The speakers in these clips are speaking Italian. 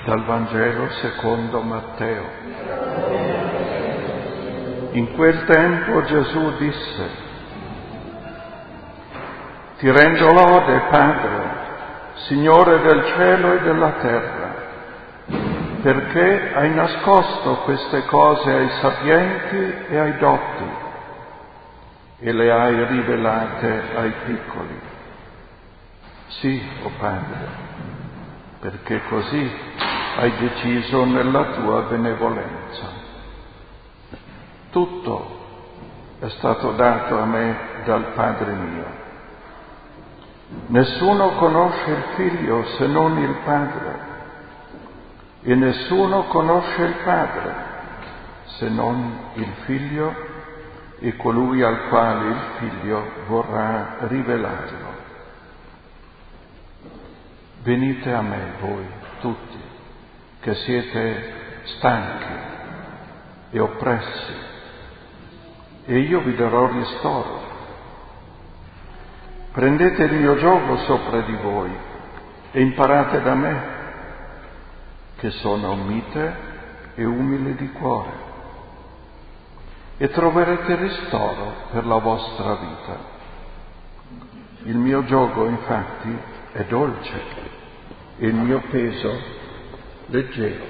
Dal Vangelo secondo Matteo. In quel tempo Gesù disse: Ti rendo lode, Padre, Signore del cielo e della terra, perché hai nascosto queste cose ai sapienti e ai dotti e le hai rivelate ai piccoli. Sì, o Padre, perché così hai deciso nella tua benevolenza. Tutto è stato dato a me dal Padre mio. Nessuno conosce il Figlio se non il Padre, e nessuno conosce il Padre se non il Figlio e colui al quale il Figlio vorrà rivelarlo. Venite a me, voi tutti, che siete stanchi e oppressi, e io vi darò ristoro. Prendete il mio giogo sopra di voi e imparate da me, che sono mite e umile di cuore, e troverete ristoro per la vostra vita. Il mio giogo, infatti, è dolce e il mio peso leggero.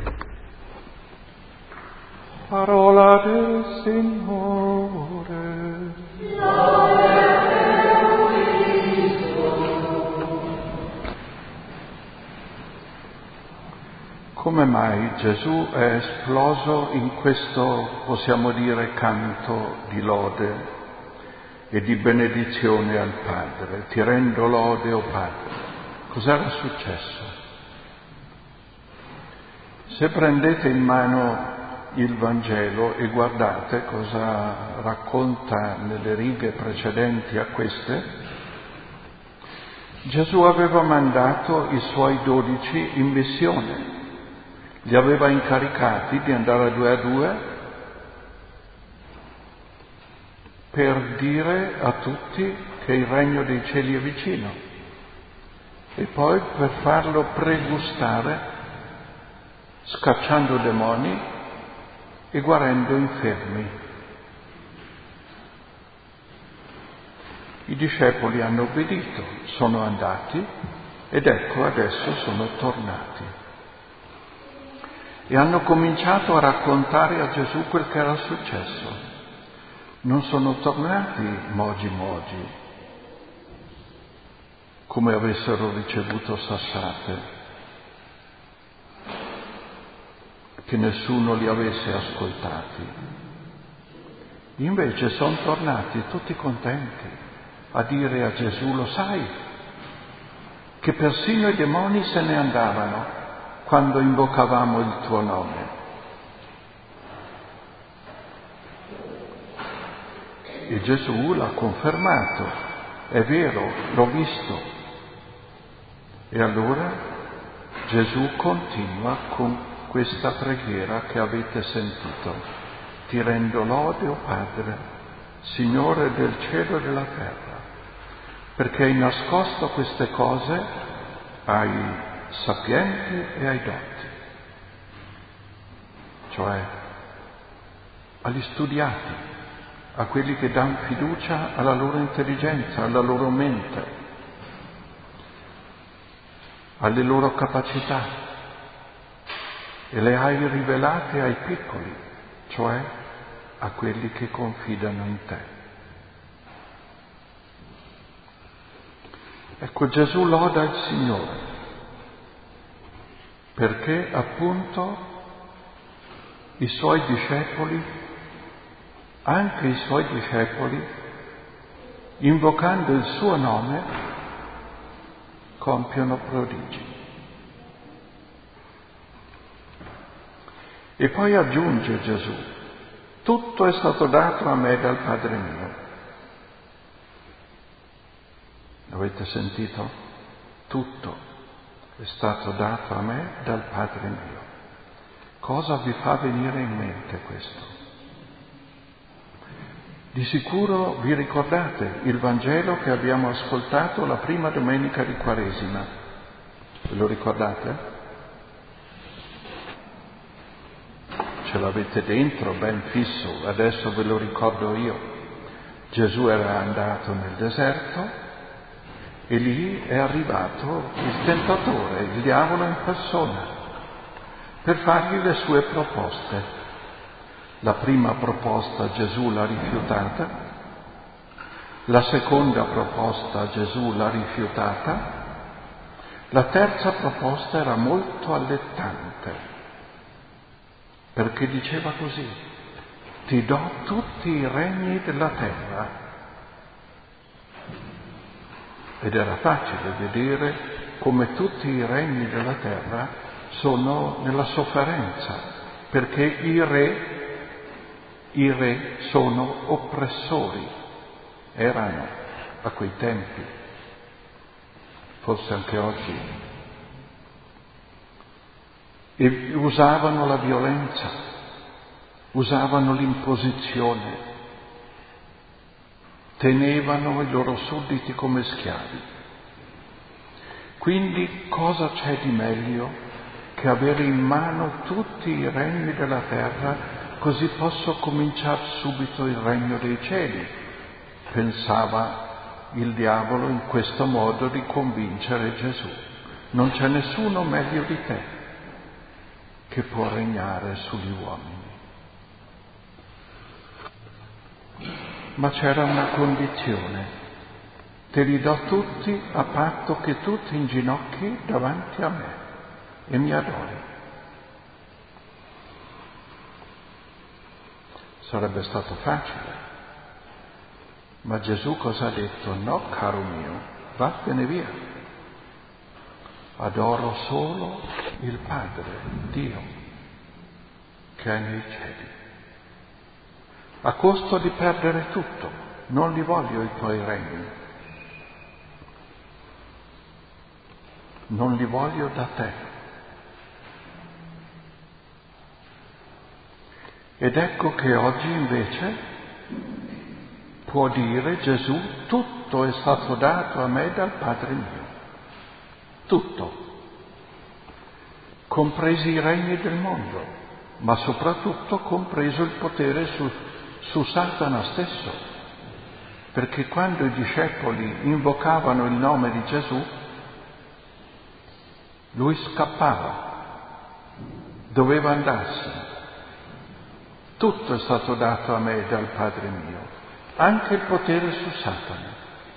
Parola del Signore. Come mai Gesù è esploso in questo, possiamo dire, canto di lode e di benedizione al Padre? Ti rendo lode, o Padre. Cos'era successo? Se prendete in mano il Vangelo e guardate cosa racconta nelle righe precedenti a queste, Gesù aveva mandato i suoi 12 in missione. Li aveva incaricati di andare a due per dire a tutti che il regno dei cieli è vicino e poi per farlo pregustare scacciando demoni e guarendo infermi. I discepoli hanno obbedito, sono andati ed ecco adesso sono tornati. E hanno cominciato a raccontare a Gesù quel che era successo. Non sono tornati mogi, come avessero ricevuto sassate, che nessuno li avesse ascoltati. Invece sono tornati tutti contenti a dire a Gesù: lo sai, che persino i demoni se ne andavano quando invocavamo il tuo nome. E Gesù l'ha confermato, è vero, l'ho visto. E allora Gesù continua con questa preghiera che avete sentito. Ti rendo lode, o Padre, Signore del cielo e della terra, perché hai nascosto queste cose ai sapienti e ai dotti, cioè agli studiati, a quelli che danno fiducia alla loro intelligenza, alla loro mente, alle loro capacità, e le hai rivelate ai piccoli, cioè a quelli che confidano in te. Ecco, Gesù loda il Signore perché appunto i suoi discepoli, anche i suoi discepoli, invocando il suo nome, compiono prodigi. E poi aggiunge Gesù: tutto è stato dato a me dal Padre mio. Avete sentito? Tutto è stato dato a me dal Padre mio. Cosa vi fa venire in mente questo? Di sicuro vi ricordate il Vangelo che abbiamo ascoltato la prima domenica di Quaresima. Ve lo ricordate? ce l'avete dentro ben fisso, adesso ve lo ricordo io. Gesù era andato nel deserto e lì è arrivato il tentatore, il diavolo in persona, per fargli le sue proposte. La prima proposta Gesù l'ha rifiutata, la seconda proposta Gesù l'ha rifiutata, la terza proposta era molto allettante, perché diceva così: ti do tutti i regni della terra. Ed era facile vedere come tutti i regni della terra sono nella sofferenza, perché i re sono oppressori, erano a quei tempi, forse anche oggi, e usavano la violenza, usavano l'imposizione, tenevano i loro sudditi come schiavi. Quindi cosa c'è di meglio che avere in mano tutti i regni della terra, così posso cominciare subito il regno dei cieli? Pensava il diavolo in questo modo di convincere Gesù. Non c'è nessuno meglio di te che può regnare sugli uomini. Ma c'era una condizione: te li do tutti a patto che tu ti inginocchi davanti a me e mi adori. Sarebbe stato facile, ma Gesù cosa ha detto? No, caro mio, vattene via. Adoro solo il Padre, Dio, che è nei cieli. A costo di perdere tutto, non li voglio i tuoi regni, non li voglio da te. Ed ecco che oggi invece può dire Gesù: tutto è stato dato a me dal Padre mio, tutto, compresi i regni del mondo, ma soprattutto compreso il potere su Satana stesso, perché quando i discepoli invocavano il nome di Gesù, lui scappava, doveva andarsene. Tutto è stato dato a me dal Padre mio, anche il potere su Satana.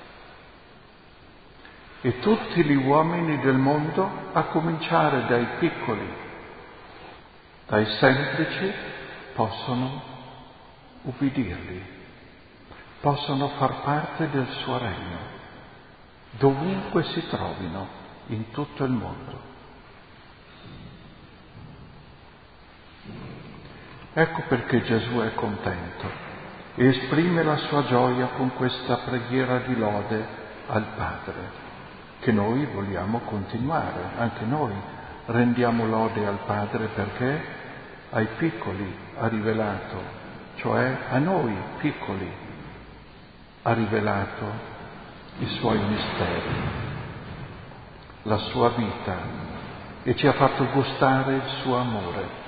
E tutti gli uomini del mondo, a cominciare dai piccoli, dai semplici, possono ubbidirli, possono far parte del suo regno, dovunque si trovino in tutto il mondo. Ecco perché Gesù è contento e esprime la sua gioia con questa preghiera di lode al Padre, che noi vogliamo continuare. Anche noi rendiamo lode al Padre perché ai piccoli ha rivelato, cioè a noi piccoli ha rivelato i suoi misteri, la sua vita, e ci ha fatto gustare il suo amore.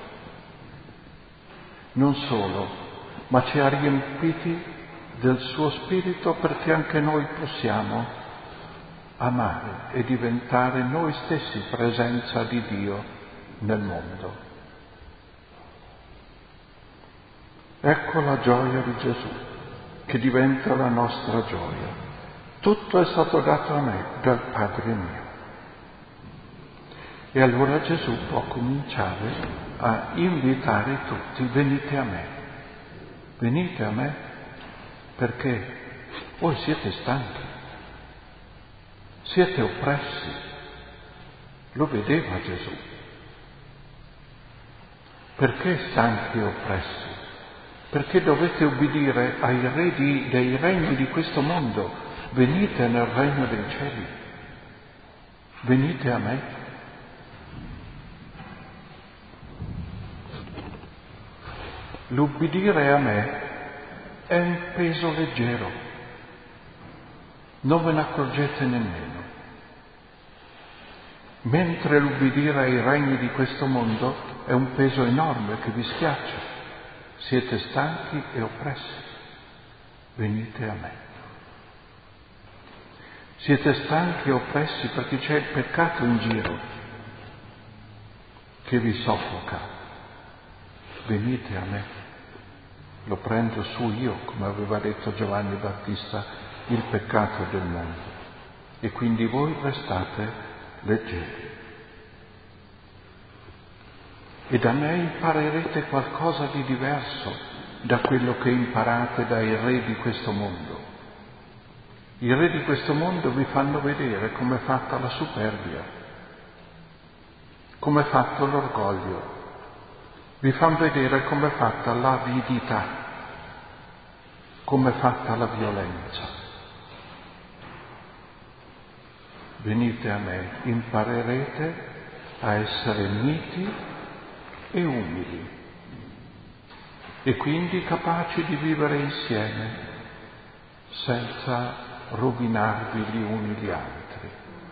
Non solo, ma ci ha riempiti del suo spirito perché anche noi possiamo amare e diventare noi stessi presenza di Dio nel mondo. Ecco la gioia di Gesù, che diventa la nostra gioia. Tutto è stato dato a me dal Padre mio. E allora Gesù può cominciare a invitare tutti: venite a me, perché voi siete stanchi, siete oppressi. Lo vedeva Gesù. Perché stanchi e oppressi? Perché dovete ubbidire ai re dei regni di questo mondo. Venite nel regno dei cieli, venite a me. L'ubbidire a me è un peso leggero, non ve ne accorgete nemmeno. mentre l'ubbidire ai regni di questo mondo è un peso enorme che vi schiaccia. Siete stanchi e oppressi, venite a me. Siete stanchi e oppressi perché c'è il peccato in giro che vi soffoca, venite a me. Lo prendo su io, come aveva detto Giovanni Battista, il peccato del mondo, e quindi voi restate leggeri. E da me imparerete qualcosa di diverso da quello che imparate dai re di questo mondo. I re di questo mondo vi fanno vedere come è fatta la superbia, come è fatto l'orgoglio, vi fanno vedere come è fatta l'avidità, come è fatta la violenza. Venite a me, imparerete a essere miti e umili e quindi capaci di vivere insieme senza rovinarvi gli uni gli altri.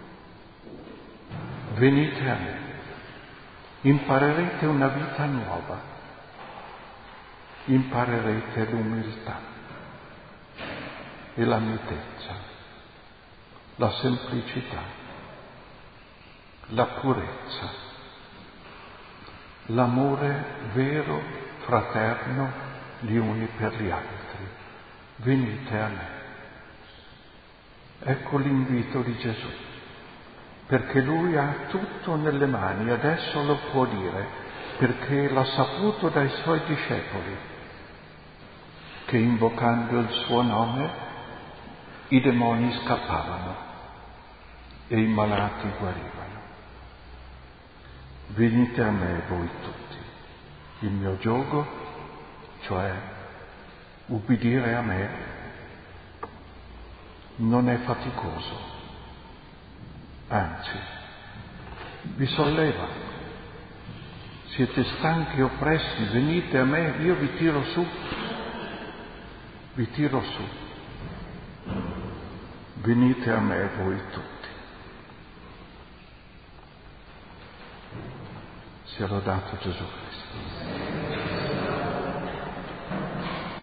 Venite a me, imparerete una vita nuova, imparerete l'umiltà e la mitezza, la semplicità, la purezza, l'amore vero, fraterno, gli uni per gli altri. Venite a me. Ecco l'invito di Gesù, perché Lui ha tutto nelle mani, adesso lo può dire, perché l'ha saputo dai Suoi discepoli, che invocando il Suo nome i demoni scappavano e i malati guarivano. Venite a me voi tutti, il mio giogo, cioè ubbidire a me, non è faticoso, anzi, vi solleva. Siete stanchi e oppressi, venite a me, io vi tiro su, vi tiro su. Venite a me voi tutti. Sia lodato Gesù Cristo.